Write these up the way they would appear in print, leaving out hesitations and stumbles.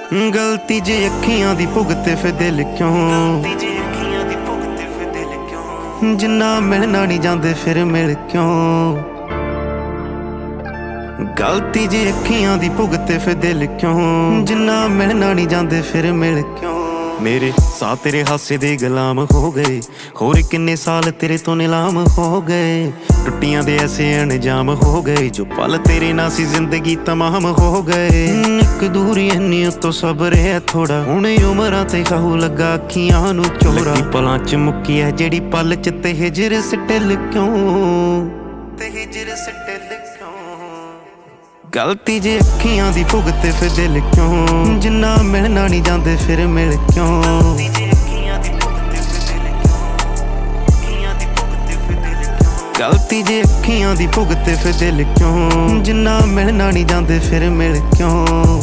गलती जे अखियां दी भुगते फिर दिल क्यों, जिन्ना मिलना नहीं जांदे फिर मिल क्यों। गलती जे अखियां दी भुगते फिर दिल क्यों, जिन्ना मिलना नहीं जांदे फिर मिल क्यों। मेरे साथ तेरे हासे दे गुलाम हो गए, होर किन्ने साल तेरे तो नीलाम हो गए। टुट्टियां दे ऐसे अनजाम हो गए, जो पल तेरे ना सी जिंदगी तमाम हो गए। इक दूरी इन्नी उतो सब्र है थोड़ा, हुण उमरां ते खाऊ लगा अखियां नू चोरा। पलां च मुक्की है जेड़ी पल च ते हिजर स्टिल क्यों, ते हिजर स्टिल क्यों। गलती जे अखियां दी भुगते फिर दिल क्यों, जिन्ना मिलना नहीं जांदे फिर मिल क्यों। गलती जे अखियां दी भुगते फिर दिल क्यों, जिन्ना मिलना नहीं जांदे फिर मिल क्यों।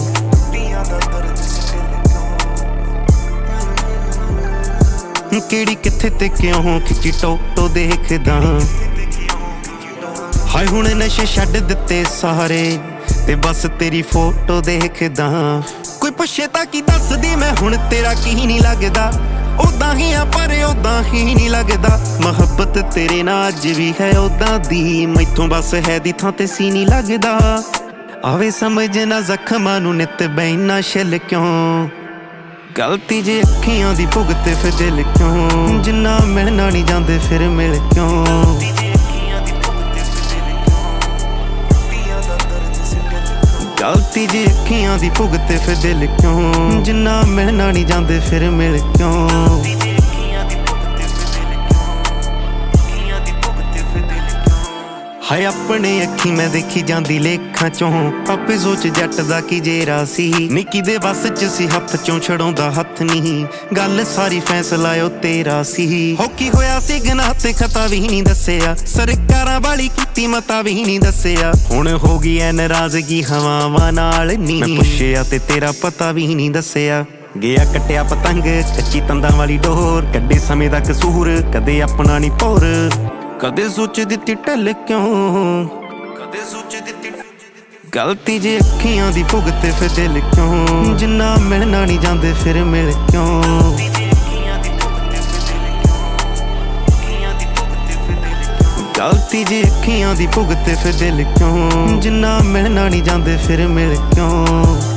केड़ी किथे ते क्यों खिची टोटो देखदा, हाय हुण नशे छड्ड दित्ते सारे ते बस तेरी फोटो देखदा। कोई पुछे तां की दस दी मैं हुण तेरा की नहीं लगदा, ओदां ही आ पर ओदां ही नहीं लगदा। मुहब्बत तेरे नाल अज भी है ओदां दी, मैथों बस है दी थां ते सी नहीं लगदा। आवे समझ ना जख्मां नूं नित बैना छिल क्यों। गलती जे अखियां दी भुगते फिर दिल क्यों, जिन्ना मिलना नहीं जांदे फिर मिल क्यों। गलती जे अखियां दी भुगते फिर दिल क्यों, जिन्ना मिलना नहीं जांदे फिर मिल क्यों। हाय अपने अखी मैं देखी जांदी लेखां चों, आपे सोच जट दा की जेरा सी। निक्की दे बस च सी हत्थ चों छड़ाउंदा हत्थ नहीं, गल सारी फैसला ओ तेरा सी। होकी होया सी गनाह ते खता भी नहीं दस्सिया, सरकारां वाली कीती मता भी नहीं दस्सिया। हुण हो गई ऐ नाराजगी हवावां नाल नी, मैं पुछया ते तेरा पता भी नहीं दस्सिया। गया कट्टिया पतंग कच्ची तंदां वाली डोर, कड्डे समय दा कसूर कदे अपना नहीं भोर। कदे सोच दित्ती टल क्यों, कदे सोच दित्ती। गलती जे अखियां दी भुगते फिर दिल क्यों, जिन्ना मिलना नहीं जांदे फिर मिल क्यों। गलती जे अखियां दी भुगते फिर दिल क्यों, जिन्ना मिलना नहीं जांदे फिर मिल क्यों।